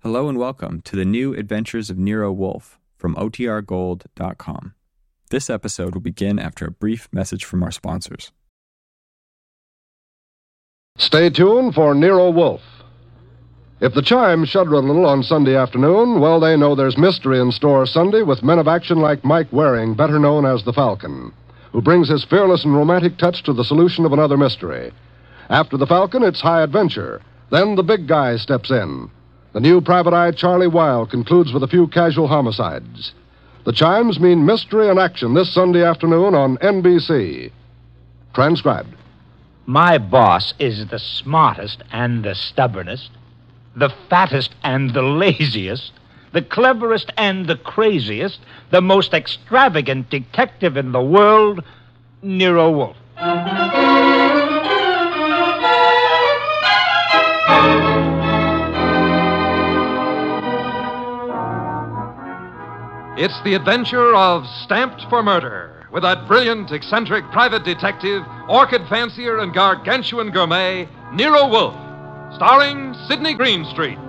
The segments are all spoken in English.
Hello and welcome to the new Adventures of Nero Wolfe from OTRGold.com. This episode will begin after a brief message from our sponsors. Stay tuned for Nero Wolfe. If the chimes shudder a little on Sunday afternoon, well, they know there's mystery in store Sunday with men of action like Mike Waring, better known as the Falcon, who brings his fearless and romantic touch to the solution of another mystery. After the Falcon, it's high adventure. Then the big guy steps in. The new Private Eye Charlie Wilde concludes with a few casual homicides. The chimes mean mystery and action this Sunday afternoon on NBC. Transcribed. My boss is the smartest and the stubbornest, the fattest and the laziest, the cleverest and the craziest, the most extravagant detective in the world, Nero Wolfe. It's the adventure of Stamped for Murder, with that brilliant, eccentric private detective, orchid fancier, and gargantuan gourmet, Nero Wolfe, starring Sidney Greenstreet.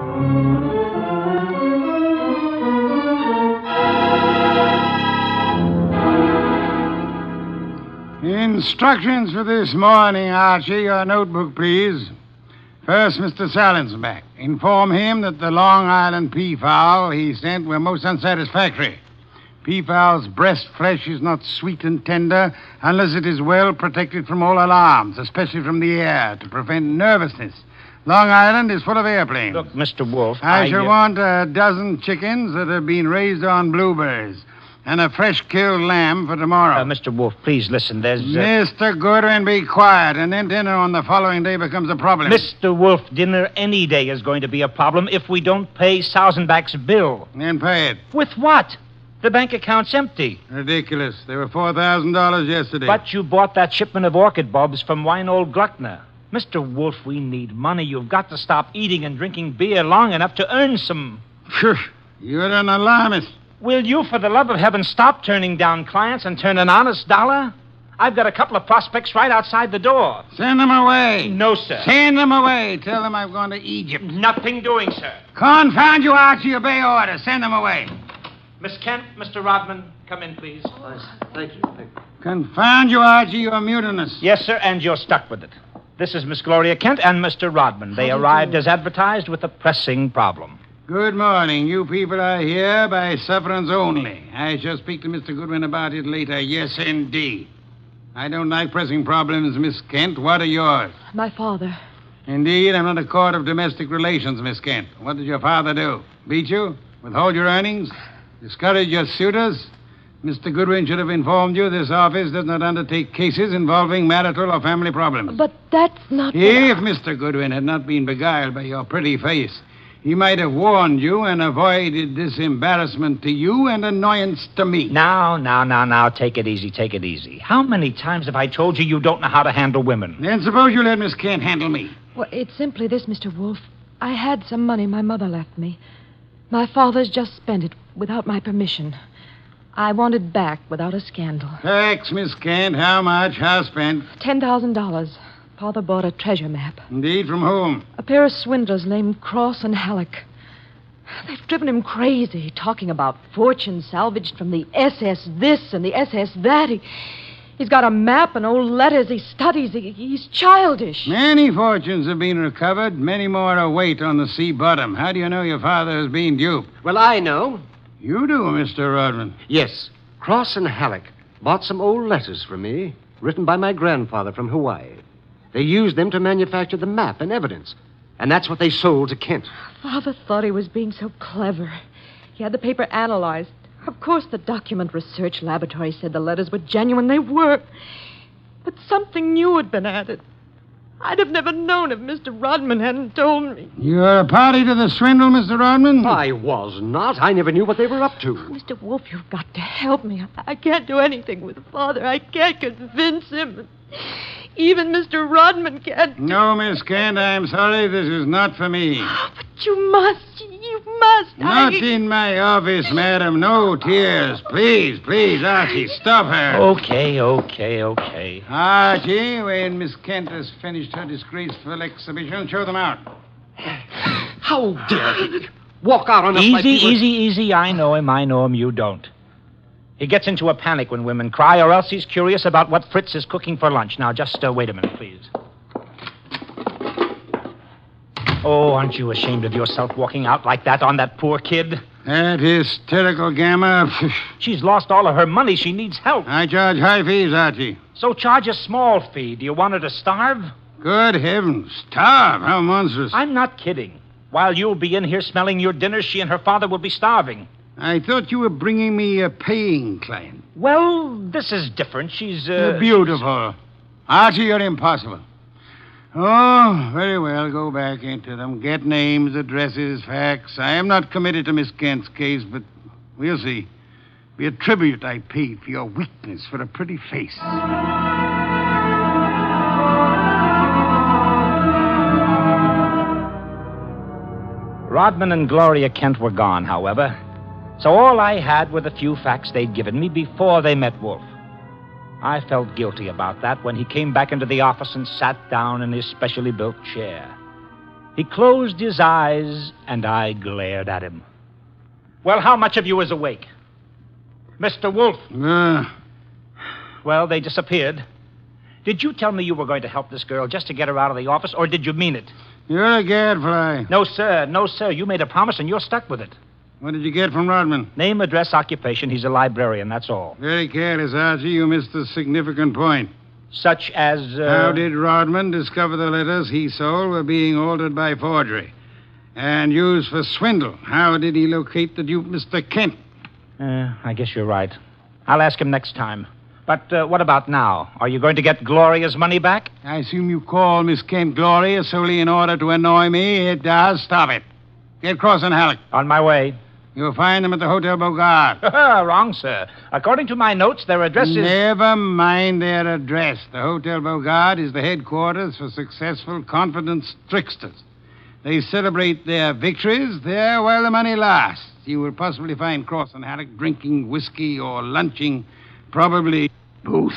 Instructions for this morning, Archie. Your notebook, please. First, Mr. Salensback. Inform him that the Long Island peafowl he sent were most unsatisfactory. Peafowl's breast flesh is not sweet and tender unless it is well protected from all alarms, especially from the air, to prevent nervousness. Long Island is full of airplanes. Look, Mr. Wolfe, I shall want a dozen chickens that have been raised on blueberries and a fresh-killed lamb for tomorrow. Mr. Wolfe, please listen. There's... Mr. Goodwin, be quiet, and then dinner on the following day becomes a problem. Mr. Wolfe, dinner any day is going to be a problem if we don't pay Sausenbach's bill. Then pay it. With what? The bank account's empty. Ridiculous. There were $4,000 yesterday. But you bought that shipment of orchid bulbs from Weinold Gluckner. Mr. Wolfe, we need money. You've got to stop eating and drinking beer long enough to earn some... Phew, you're an alarmist. Will you, for the love of heaven, stop turning down clients and turn an honest dollar? I've got a couple of prospects right outside the door. Send them away. No, sir. Send them away. Tell them I've gone to Egypt. Nothing doing, sir. Confound you, Archie. Obey orders. Send them away. Miss Kent, Mr. Rodman, come in, please. Thank you. Confound you, Archie. You're mutinous. Yes, sir, and you're stuck with it. This is Miss Gloria Kent and Mr. Rodman. They arrived as advertised with a pressing problem. Good morning. You people are here by sufferance only. I shall speak to Mr. Goodwin about it later. Yes, indeed. I don't like pressing problems, Miss Kent. What are yours? My father. Indeed, I'm not a court of domestic relations, Miss Kent. What did your father do? Beat you? Withhold your earnings? Discourage your suitors? Mr. Goodwin should have informed you this office does not undertake cases involving marital or family problems. But that's not... If Mr. Goodwin had not been beguiled by your pretty face, he might have warned you and avoided this embarrassment to you and annoyance to me. Now, take it easy. How many times have I told you don't know how to handle women? Then suppose you let Miss Kent handle me. Well, it's simply this, Mr. Wolfe. I had some money my mother left me. My father's just spent it without my permission. I want it back without a scandal. Thanks, Miss Kent. How much? How spent? $10,000. Father bought a treasure map. Indeed, from whom? A pair of swindlers named Cross and Halleck. They've driven him crazy, talking about fortune salvaged from the SS this and the SS that. He's got a map and old letters he studies. He's childish. Many fortunes have been recovered. Many more await on the sea bottom. How do you know your father has been duped? Well, I know. You do, Mr. Rodman. Yes. Cross and Halleck bought some old letters from me, written by my grandfather from Hawaii. They used them to manufacture the map and evidence. And that's what they sold to Kent. Father thought he was being so clever. He had the paper analyzed. Of course, the document research laboratory said the letters were genuine. They were. But something new had been added. I'd have never known if Mr. Rodman hadn't told me. You're a party to the swindle, Mr. Rodman? I was not. I never knew what they were up to. Mr. Wolfe, you've got to help me. I can't do anything with Father. I can't convince him. Even Mr. Rodman can't. No, Miss Kent, I'm sorry. This is not for me. But you must. You must. Not in my office, madam. No tears. Please, Archie, stop her. Okay. Archie, when Miss Kent has finished her disgraceful exhibition, show them out. How dare he walk out on us like he was... Easy. I know him. You don't. He gets into a panic when women cry, or else he's curious about what Fritz is cooking for lunch. Now, just wait a minute, please. Oh, aren't you ashamed of yourself walking out like that on that poor kid? That hysterical gamma. She's lost all of her money. She needs help. I charge high fees, Archie. So charge a small fee. Do you want her to starve? Good heavens. Starve? How monstrous. I'm not kidding. While you'll be in here smelling your dinner, she and her father will be starving. I thought you were bringing me a paying client. Well, this is different. She's, Beautiful. Archie, you're impossible. Oh, very well. Go back into them. Get names, addresses, facts. I am not committed to Miss Kent's case, but we'll see. Be a tribute I paid for your weakness for a pretty face. Rodman and Gloria Kent were gone, however. So all I had were the few facts they'd given me before they met Wolf. I felt guilty about that when he came back into the office and sat down in his specially built chair. He closed his eyes, and I glared at him. Well, how much of you is awake? Mr. Wolf. Well, they disappeared. Did you tell me you were going to help this girl just to get her out of the office, or did you mean it? You're a gadfly. No, sir. You made a promise, and you're stuck with it. What did you get from Rodman? Name, address, occupation. He's a librarian, that's all. Very careless, Archie. You missed a significant point. Such as, How did Rodman discover the letters he sold were being altered by forgery and used for swindle? How did he locate the dupe, Mr. Kent? I guess you're right. I'll ask him next time. But what about now? Are you going to get Gloria's money back? I assume you call Miss Kent Gloria solely in order to annoy me. It does. Stop it. Get Cross and Halleck. On my way. You'll find them at the Hotel Bogart. Wrong, sir. According to my notes, their address is... Never mind their address. The Hotel Bogart is the headquarters for successful, confident tricksters. They celebrate their victories there while the money lasts. You will possibly find Cross and Halleck drinking whiskey or lunching, probably both.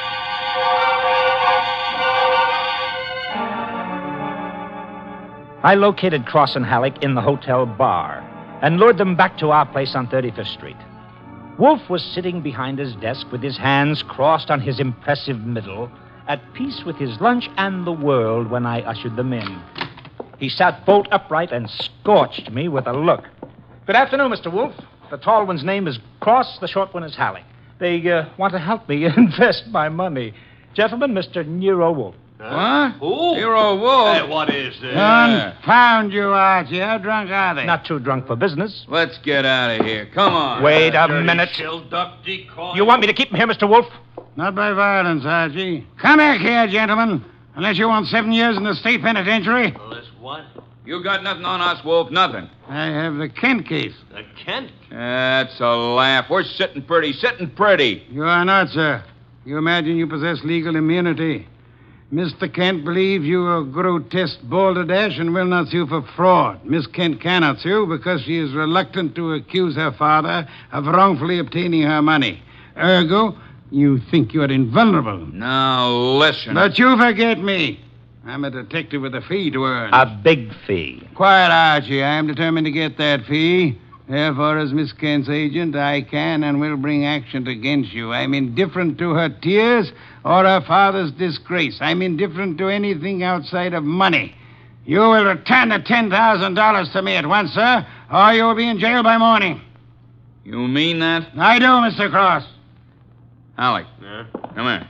I located Cross and Halleck in the hotel bar and lured them back to our place on 35th Street. Wolf was sitting behind his desk with his hands crossed on his impressive middle, at peace with his lunch and the world when I ushered them in. He sat bolt upright and scorched me with a look. Good afternoon, Mr. Wolf. The tall one's name is Cross, the short one is Halleck. They want to help me invest my money. Gentlemen, Mr. Nero Wolf. What? Who? Nero Wolf. Hey, what is this? Confound you, Archie. How drunk are they? Not too drunk for business. Let's get out of here. Come on. Wait a minute. Chill duck decoy. You want me to keep him here, Mr. Wolf? Not by violence, Archie. Come back here, gentlemen. Unless you want 7 years in the state penitentiary. This what? You got nothing on us, Wolf. Nothing. I have the Kent case. The Kent? That's a laugh. We're sitting pretty. You are not, sir. You imagine you possess legal immunity. Mr. Kent believes you are grotesque balderdash and will not sue for fraud. Miss Kent cannot sue because she is reluctant to accuse her father of wrongfully obtaining her money. Ergo, you think you are invulnerable. Now, listen. But you forget me. I'm a detective with a fee to earn. A big fee. Quiet, Archie. I am determined to get that fee. Therefore, as Miss Kent's agent, I can and will bring action against you. I'm indifferent to her tears or her father's disgrace. I'm indifferent to anything outside of money. You will return the $10,000 to me at once, sir, or you will be in jail by morning. You mean that? I do, Mr. Cross. Halleck. Yeah? Come here.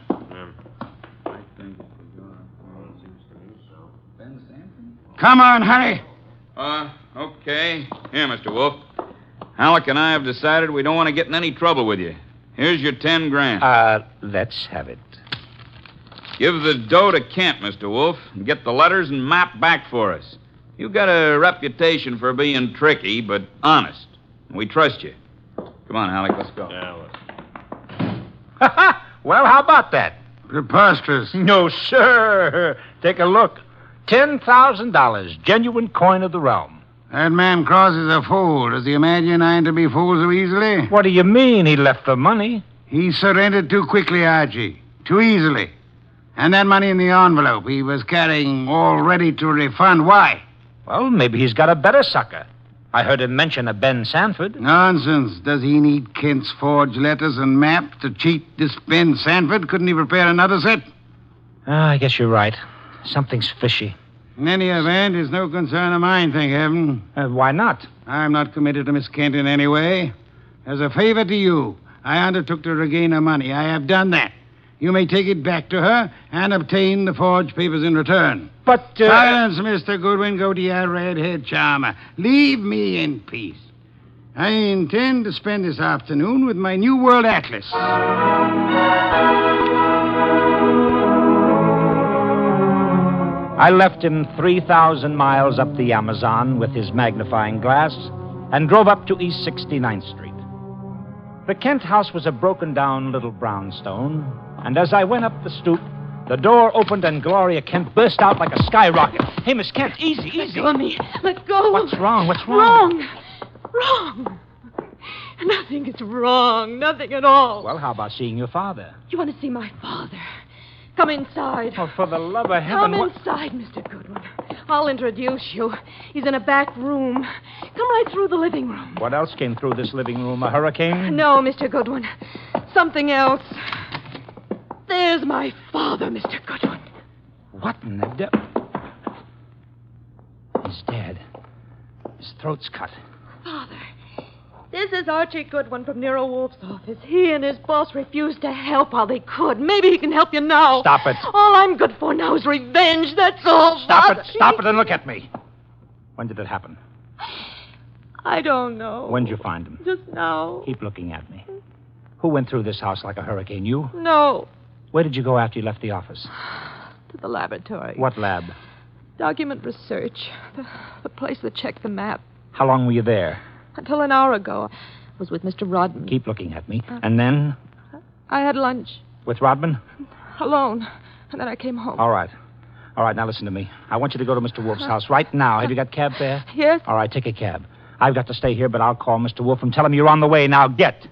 Come on, hurry. Okay. Here, Mr. Wolf. Halleck and I have decided we don't want to get in any trouble with you. Here's your $10,000. Let's have it. Give the dough to Kent, Mr. Wolf, and get the letters and map back for us. You've got a reputation for being tricky, but honest. And we trust you. Come on, Halleck, let's go. Yeah, Well, how about that? Preposterous. No, sir. Take a look. $10,000, genuine coin of the realm. That man Cross is a fool. Does he imagine I'm to be fooled so easily? What do you mean he left the money? He surrendered too quickly, Archie. Too easily. And that money in the envelope he was carrying all ready to refund. Why? Well, maybe he's got a better sucker. I heard him mention a Ben Sanford. Nonsense. Does he need Kent's forged letters and map to cheat this Ben Sanford? Couldn't he prepare another set? I guess you're right. Something's fishy. In any event, it's no concern of mine, thank heaven. Why not? I'm not committed to Miss Kent in any way. As a favor to you, I undertook to regain her money. I have done that. You may take it back to her and obtain the forged papers in return. But, Silence, Mr. Goodwin. Go to your redhead charmer. Leave me in peace. I intend to spend this afternoon with my New World Atlas. I left him 3,000 miles up the Amazon with his magnifying glass and drove up to East 69th Street. The Kent house was a broken-down little brownstone, and as I went up the stoop, the door opened and Gloria Kent burst out like a skyrocket. Hey, Miss Kent, easy, easy. Let go of me. Let go. What's wrong? What's wrong? Wrong. Nothing is wrong. Nothing at all. Well, how about seeing your father? You want to see my father? Come inside. Oh, for the love of Come heaven... inside, Mr. Goodwin. I'll introduce you. He's in a back room. Come right through the living room. What else came through this living room? A hurricane? No, Mr. Goodwin. Something else. There's my father, Mr. Goodwin. What in the devil? He's dead. His throat's cut. Father, this is Archie Goodwin from Nero Wolf's office. He and his boss refused to help while they could. Maybe he can help you now. Stop it. All I'm good for now is revenge. That's all. Stop Father. it. Stop it and look at me. When did it happen? I don't know. When'd you find him? Just now. Keep looking at me. Who went through this house like a hurricane? You? No. Where did you go after you left the office? To the laboratory. What lab? Document research. The place that checked the map. How long were you there? Until an hour ago. I was with Mr. Rodman. Keep looking at me. And then? I had lunch. With Rodman? Alone. And then I came home. All right. All right, now listen to me. I want you to go to Mr. Wolf's house right now. Have you got cab fare? Yes. All right, take a cab. I've got to stay here, but I'll call Mr. Wolf and tell him you're on the way. Now, get.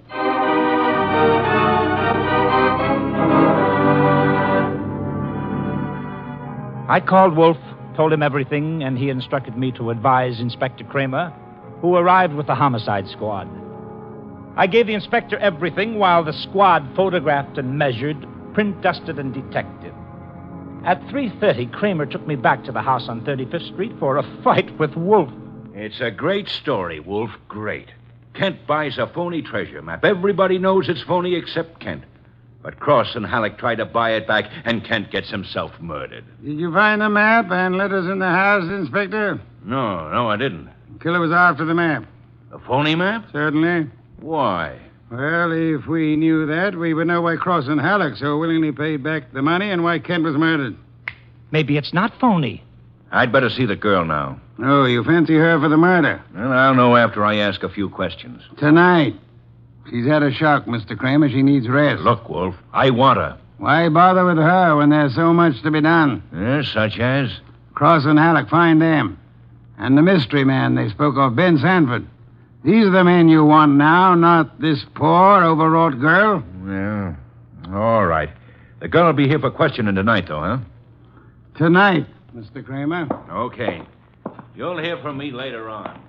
I called Wolf, told him everything, and he instructed me to advise Inspector Kramer, who arrived with the homicide squad. I gave the inspector everything while the squad photographed and measured, print dusted and detected. At 3:30, Kramer took me back to the house on 35th Street for a fight with Wolf. It's a great story, Wolf. Great. Kent buys a phony treasure map. Everybody knows it's phony except Kent. But Cross and Halleck try to buy it back, and Kent gets himself murdered. Did you find the map and letters in the house, Inspector? No, I didn't. The killer was after the map. A phony map? Certainly. Why? Well, if we knew that, we would know why Cross and Halleck so willingly paid back the money and why Kent was murdered. Maybe it's not phony. I'd better see the girl now. Oh, you fancy her for the murder? Well, I'll know after I ask a few questions. Tonight. She's had a shock, Mr. Kramer. She needs rest. Look, Wolf, I want her. Why bother with her when there's so much to be done? Yes, such as? Cross and Halleck, find them. And the mystery man they spoke of, Ben Sanford. These are the men you want now, not this poor, overwrought girl. Yeah. All right. The girl will be here for questioning tonight, though, huh? Tonight, Mr. Kramer. Okay. You'll hear from me later on.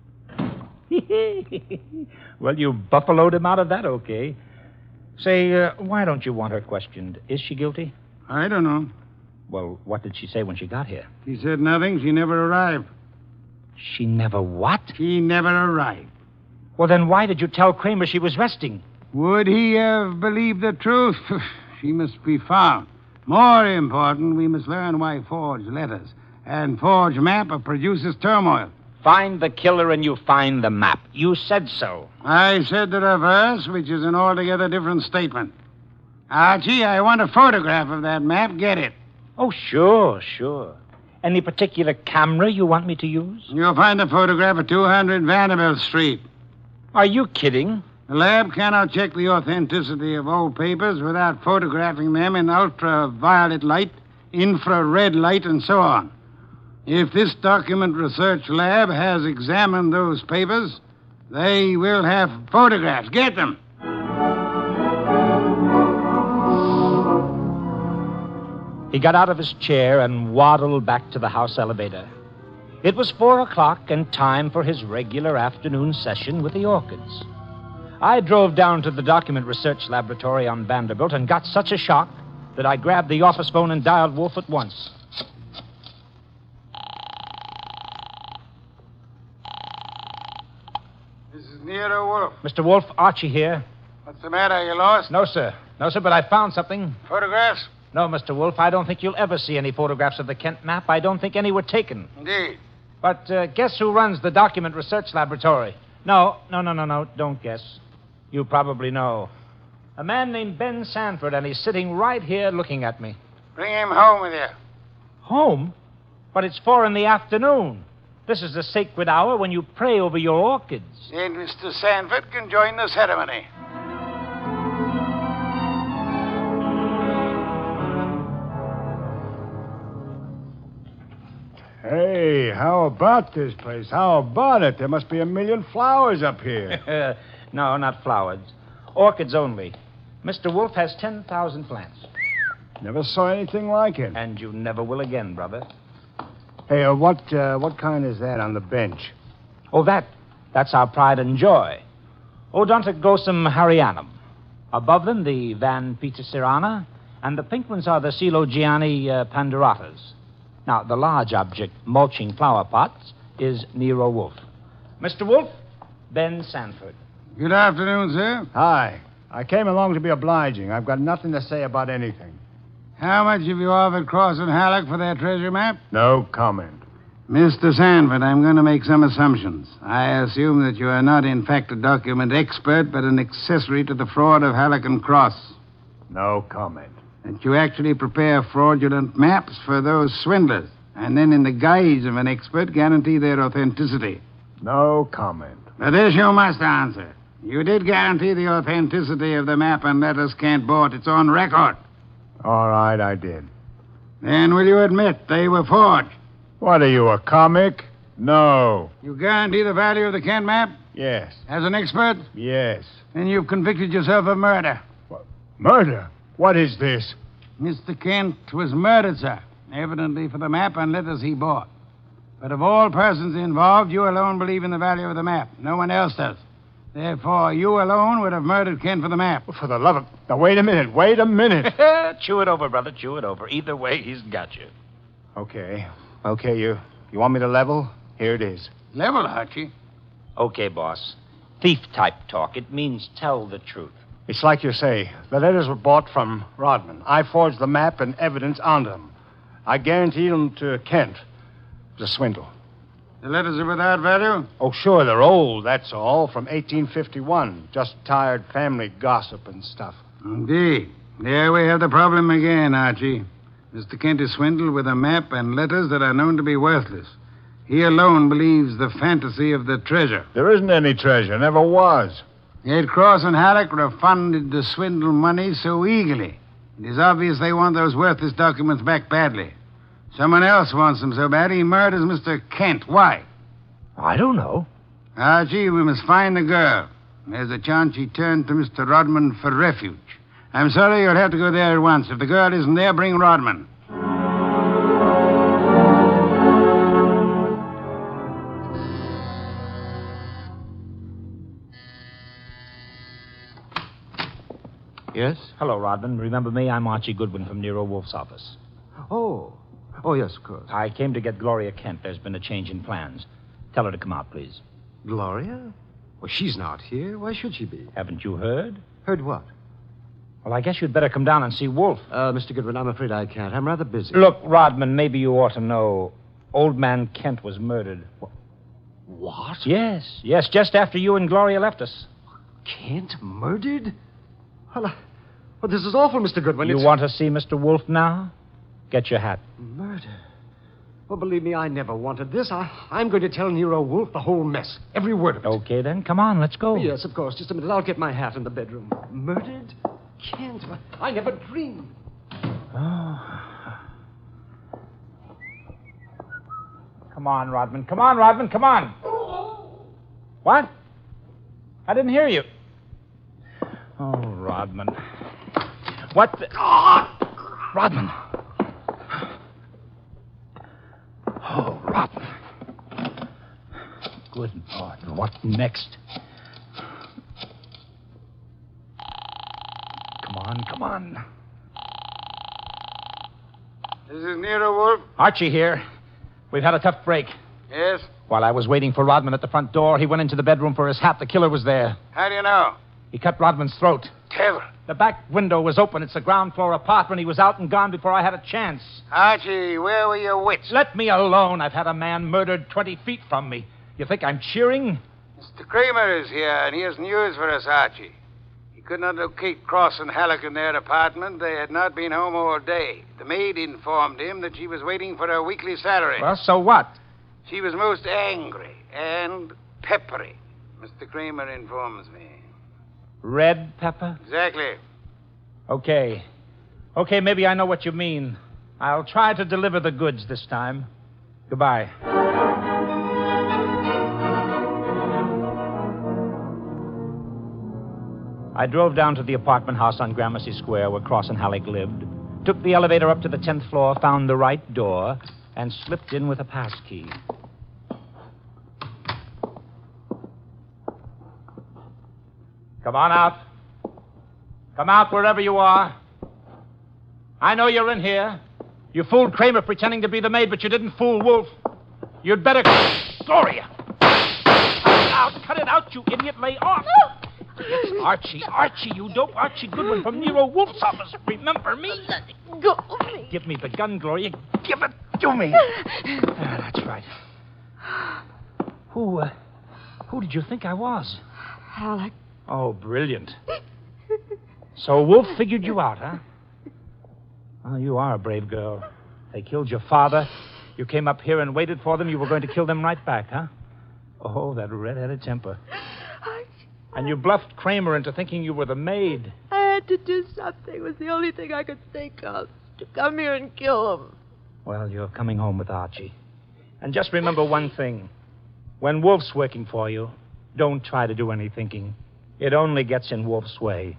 Well, you buffaloed him out of that, okay. Say, why don't you want her questioned? Is she guilty? I don't know. Well, what did she say when she got here? She said nothing. She never arrived. She never what? She never arrived. Well, then why did you tell Kramer she was resting? Would he have believed the truth? She must be found. More important, we must learn why forged letters and forged map produces turmoil. Find the killer and you find the map. You said so. I said the reverse, which is an altogether different statement. Archie, I want a photograph of that map. Get it. Oh, sure. Any particular camera you want me to use? You'll find the photograph at 200 Vanderbilt Street. Are you kidding? The lab cannot check the authenticity of old papers without photographing them in ultraviolet light, infrared light, and so on. If this document research lab has examined those papers, they will have photographs. Get them. He got out of his chair and waddled back to the house elevator. It was 4 o'clock and time for his regular afternoon session with the orchids. I drove down to the document research laboratory on Vanderbilt and got such a shock that I grabbed the office phone and dialed Wolf at once. This is Nero Wolf. Mr. Wolf, Archie here. What's the matter? You lost? No, sir. No, sir, but I found something. Photographs? No, Mr. Wolf, I don't think you'll ever see any photographs of the Kent map. I don't think any were taken. Indeed. But guess who runs the document research laboratory? No, don't guess. You probably know. A man named Ben Sanford, and he's sitting right here looking at me. Bring him home with you. Home? But it's 4 p.m. This is the sacred hour when you pray over your orchids. Then Mr. Sanford can join the ceremony. Hey, how about this place? How about it? There must be a million flowers up here. No, not flowers. Orchids only. Mr. Wolf has 10,000 plants. Never saw anything like it. And you never will again, brother. Hey, what kind is that on the bench? Oh, that's our pride and joy. Odontoglossum harryanum. Above them, the Van Petersirana, and the pink ones are the Coelogiani panduratas. Now, the large object, mulching flower pots, is Nero Wolf. Mr. Wolf, Ben Sanford. Good afternoon, sir. Hi. I came along to be obliging. I've got nothing to say about anything. How much have you offered Cross and Halleck for their treasure map? No comment. Mr. Sanford, I'm going to make some assumptions. I assume that you are not, in fact, a document expert, but an accessory to the fraud of Halleck and Cross. No comment. That you actually prepare fraudulent maps for those swindlers, and then, in the guise of an expert, guarantee their authenticity. No comment. But this you must answer. You did guarantee the authenticity of the map and letters Kent bought. It's on record. All right, I did. Then will you admit they were forged? What are you, a comic? No. You guarantee the value of the Kent map? Yes. As an expert? Yes. Then you've convicted yourself of murder. What? Murder? What is this? Mr. Kent was murdered, sir. Evidently for the map and letters he bought. But of all persons involved, you alone believe in the value of the map. No one else does. Therefore, you alone would have murdered Kent for the map. For the love of... Now, wait a minute. Chew it over, brother. Chew it over. Either way, he's got you. Okay, you want me to level? Here it is. Level, Archie? Okay, boss. Thief-type talk. It means tell the truth. It's like you say. The letters were bought from Rodman. I forged the map and evidence onto them. I guaranteed them to Kent. It was a swindle. The letters are without value? Oh, sure, they're old, that's all. From 1851. Just tired family gossip and stuff. Indeed. There we have the problem again, Archie. Mr. Kent is swindled with a map and letters that are known to be worthless. He alone believes the fantasy of the treasure. There isn't any treasure. Never was. Yet Cross and Halleck refunded the swindle money so eagerly. It is obvious they want those worthless documents back badly. Someone else wants them so bad he murders Mr. Kent. Why? I don't know. Archie, we must find the girl. There's a chance she turned to Mr. Rodman for refuge. I'm sorry, you'll have to go there at once. If the girl isn't there, bring Rodman. Yes? Hello, Rodman. Remember me? I'm Archie Goodwin from Nero Wolf's office. Oh, yes, of course. I came to get Gloria Kent. There's been a change in plans. Tell her to come out, please. Gloria? Well, she's not here. Why should she be? Haven't you heard? Heard what? Well, I guess you'd better come down and see Wolf. Mr. Goodwin, I'm afraid I can't. I'm rather busy. Look, Rodman, maybe you ought to know. Old man Kent was murdered. What? Yes, just after you and Gloria left us. Kent murdered? Well, this is awful, Mr. Goodwin. You want to see Mr. Wolf now? Get your hat. Murder? Well, believe me, I never wanted this. I'm going to tell Nero Wolf the whole mess. Every word of it. Okay, then. Come on, let's go. Yes, of course. Just a minute. I'll get my hat in the bedroom. Murdered? Kent? I never dreamed. Oh. Come on, Rodman. Come on. What? I didn't hear you. Oh, Rodman. What the... Rodman. Oh, Rodman. Good Lord, what next? Come on. This is Nero Wolf. Archie here. We've had a tough break. Yes? While I was waiting for Rodman at the front door, he went into the bedroom for his hat. The killer was there. How do you know? He cut Rodman's throat. Kevin. The back window was open. It's a ground floor apartment. He was out and gone before I had a chance. Archie, where were your wits? Let me alone. I've had a man murdered 20 feet from me. You think I'm cheering? Mr. Kramer is here, and he has news for us, Archie. He could not locate Cross and Halleck in their apartment. They had not been home all day. The maid informed him that she was waiting for her weekly salary. Well, so what? She was most angry and peppery, Mr. Kramer informs me. Red pepper? Exactly. Okay, maybe I know what you mean. I'll try to deliver the goods this time. Goodbye. I drove down to the apartment house on Gramercy Square where Cross and Halleck lived, took the elevator up to the 10th floor, found the right door, and slipped in with a pass key. Come on out. Come out wherever you are. I know you're in here. You fooled Kramer pretending to be the maid, but you didn't fool Wolf. You'd better... Gloria! Cut it out, you idiot. Lay off. No. It's Archie, you dope. Archie Goodwin from Nero Wolf's office. Remember me? Let it go of me. Give me the gun, Gloria. Give it to me. That's right. Who did you think I was? Halleck. Oh, brilliant. So Wolf figured you out, huh? Well, you are a brave girl. They killed your father. You came up here and waited for them. You were going to kill them right back, huh? Oh, that red-headed temper. And you bluffed Kramer into thinking you were the maid. I had to do something. It was the only thing I could think of. To come here and kill him. Well, you're coming home with Archie. And just remember one thing. When Wolf's working for you, don't try to do any thinking. It only gets in Wolf's way.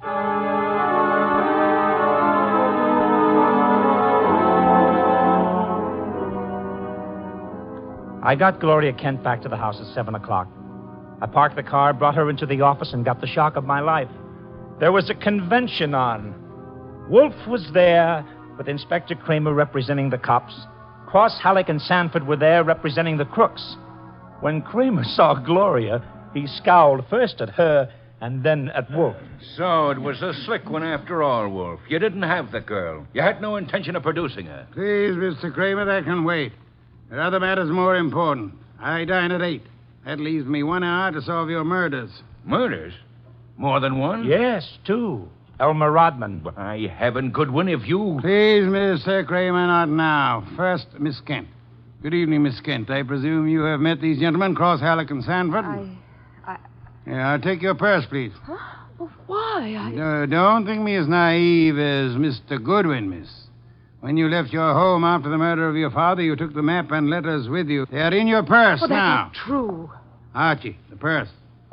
I got Gloria Kent back to the house at 7 o'clock. I parked the car, brought her into the office, and got the shock of my life. There was a convention on. Wolf was there, with Inspector Kramer representing the cops. Cross, Halleck, and Sanford were there representing the crooks. When Kramer saw Gloria, he scowled first at her and then at Wolf. So it was a slick one after all, Wolf. You didn't have the girl. You had no intention of producing her. Please, Mr. Kramer, that can wait. There are other matters more important. I dine at 8. That leaves me 1 hour to solve your murders. Murders? More than one? Yes, 2. Elmer Rodman. By heaven, Goodwin, if you... Please, Mr. Kramer, not now. First, Miss Kent. Good evening, Miss Kent. I presume you have met these gentlemen, Cross, Halleck, and Sanford? Yeah, take your purse, please. Huh? Well, why? Don't think me as naive as Mr. Goodwin, miss. When you left your home after the murder of your father, you took the map and letters with you. They are in your purse well, now. That's not true. Archie, the purse.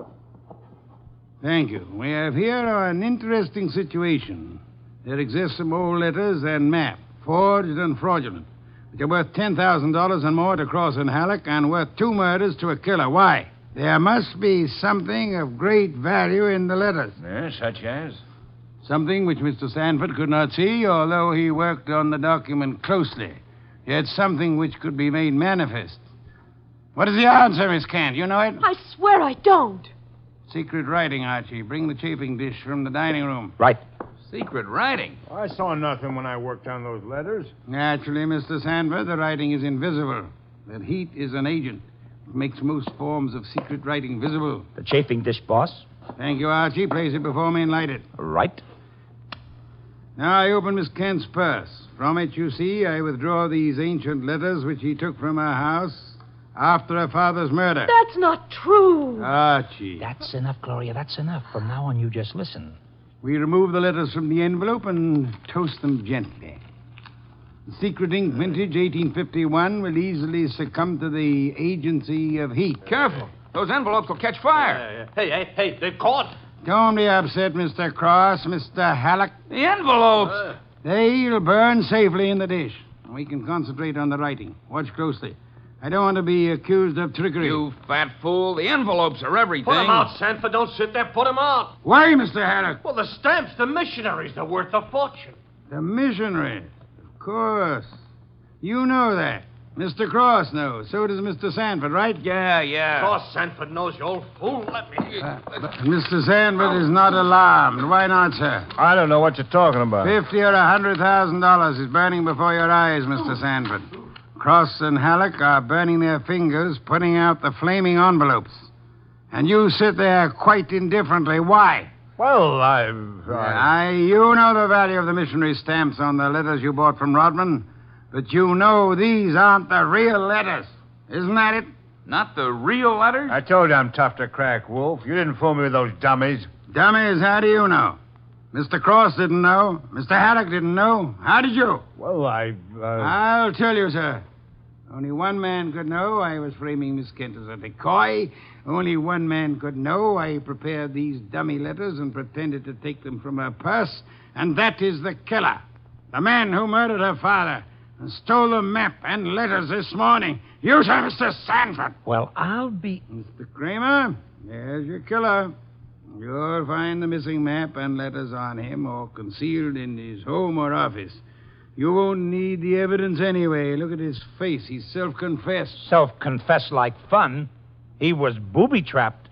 Thank you. We have here an interesting situation. There exist some old letters and map, forged and fraudulent, which are worth $10,000 and more to Cross and Halleck and worth 2 murders to a killer. Why? There must be something of great value in the letters. Such as? Something which Mr. Sanford could not see, although he worked on the document closely. Yet something which could be made manifest. What is the answer, Miss Kent? You know it? I swear I don't. Secret writing, Archie. Bring the chafing dish from the dining room. Right. Secret writing? I saw nothing when I worked on those letters. Naturally, Mr. Sanford, the writing is invisible. That heat is an agent. It makes most forms of secret writing visible. The chafing dish, boss. Thank you, Archie. Place it before me and light it. Right. Now I open Miss Kent's purse. From it, you see, I withdraw these ancient letters which he took from her house after her father's murder. That's not true. Archie. That's enough, Gloria. That's enough. From now on, you just listen. We remove the letters from the envelope and toast them gently. The secret ink vintage 1851 will easily succumb to the agency of heat. Careful. Those envelopes will catch fire. Hey, they've caught. Don't be upset, Mr. Cross, Mr. Halleck. The envelopes. They'll burn safely in the dish. We can concentrate on the writing. Watch closely. I don't want to be accused of trickery. You fat fool. The envelopes are everything. Put 'em out, Sanford. Don't sit there. Put 'em out. Why, Mr. Haddock? Well, the stamps, the missionaries, they're worth a fortune. The missionaries. Of course. You know that. Mr. Cross knows. So does Mr. Sanford, right? Yeah. Of course, Sanford knows, you old fool. Let me... But Mr. Sanford is not alarmed. Why not, sir? I don't know what you're talking about. $50,000 or $100,000 is burning before your eyes, Mr. Sanford. Cross and Halleck are burning their fingers, putting out the flaming envelopes. And you sit there quite indifferently. Why? Well, You know the value of the missionary stamps on the letters you bought from Rodman, but you know these aren't the real letters. Isn't that it? Not the real letters? I told you I'm tough to crack, Wolf. You didn't fool me with those dummies. Dummies, how do you know? Mr. Cross didn't know. Mr. Haddock didn't know. How did you? Well, I'll tell you, sir. Only one man could know I was framing Miss Kent as a decoy. Only one man could know I prepared these dummy letters and pretended to take them from her purse. And that is the killer. The man who murdered her father and stole the map and letters this morning. You, sir, Mr. Sanford. Well, I'll be... Mr. Kramer, there's your killer. You'll find the missing map and letters on him or concealed in his home or office. You won't need the evidence anyway. Look at his face. He's self-confessed. Self-confessed like fun. He was booby-trapped.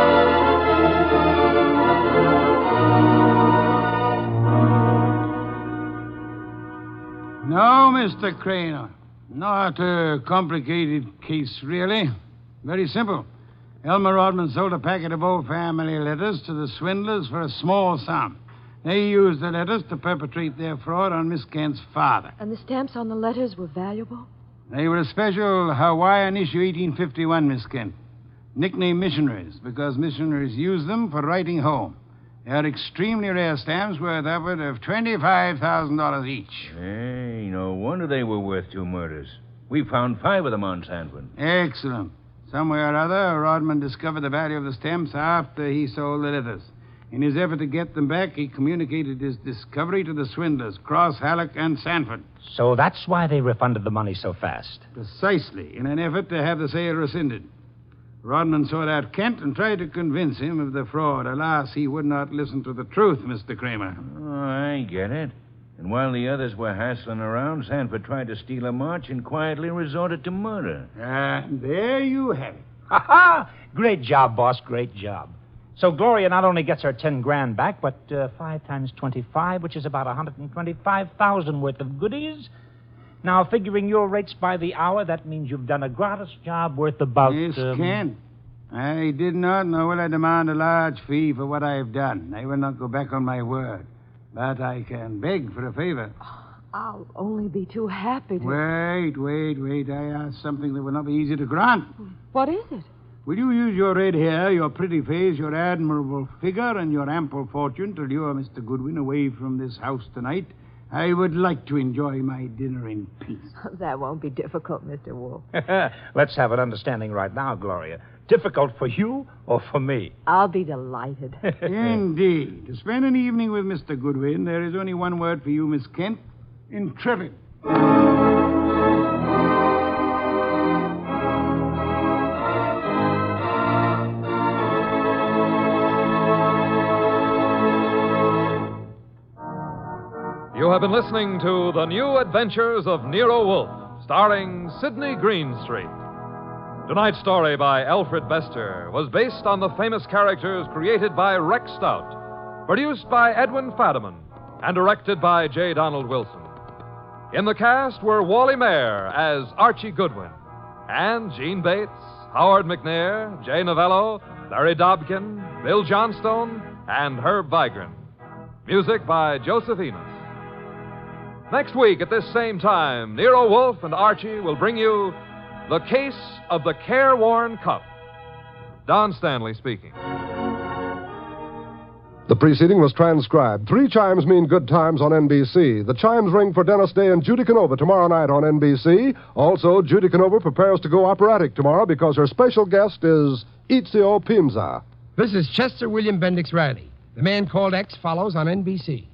No, Mr. Kramer. Not a complicated case, really. Very simple. Elmer Rodman sold a packet of old family letters to the swindlers for a small sum. They used the letters to perpetrate their fraud on Miss Kent's father. And the stamps on the letters were valuable? They were a special Hawaiian issue 1851, Miss Kent. Nicknamed missionaries, because missionaries used them for writing home. They are extremely rare stamps worth upward of $25,000 each. Hey, no wonder they were worth 2 murders. We found 5 of them on Sanford. Excellent. Some way or other, Rodman discovered the value of the stamps after he sold the letters. In his effort to get them back, he communicated his discovery to the swindlers, Cross, Halleck, and Sanford. So that's why they refunded the money so fast. Precisely, in an effort to have the sale rescinded. Rodman sought out Kent and tried to convince him of the fraud. Alas, he would not listen to the truth, Mr. Kramer. Oh, I get it. And while the others were hassling around, Sanford tried to steal a march and quietly resorted to murder. And there you have it. Ha-ha! Great job, boss. Great job. So Gloria not only gets her 10 grand back, but 5 times 25, which is about 125,000 worth of goodies. Now, figuring your rates by the hour, that means you've done a gratis job worth about... Miss Kent, I did not, nor will I demand a large fee for what I have done. I will not go back on my word. But I can beg for a favor. I'll only be too happy to... Wait. I ask something that will not be easy to grant. What is it? Will you use your red hair, your pretty face, your admirable figure, and your ample fortune to lure Mr. Goodwin away from this house tonight? I would like to enjoy my dinner in peace. That won't be difficult, Mr. Wolf. Let's have an understanding right now, Gloria. Difficult for you or for me? I'll be delighted. Indeed. To spend an evening with Mr. Goodwin, there is only one word for you, Miss Kent. Intrepid. You have been listening to The New Adventures of Nero Wolfe, starring Sidney Greenstreet. Tonight's story by Alfred Bester was based on the famous characters created by Rex Stout, produced by Edwin Fadiman, and directed by J. Donald Wilson. In the cast were Wally Mayer as Archie Goodwin, and Gene Bates, Howard McNair, Jay Novello, Larry Dobkin, Bill Johnstone, and Herb Vigran. Music by Joseph Enos. Next week at this same time, Nero Wolfe and Archie will bring you The Case of the Careworn Cup. Don Stanley speaking. The preceding was transcribed. 3 chimes mean good times on NBC. The chimes ring for Dennis Day and Judy Canova tomorrow night on NBC. Also, Judy Canova prepares to go operatic tomorrow because her special guest is Ezio Pimza. This is Chester William Bendix Riley. The Man Called X follows on NBC.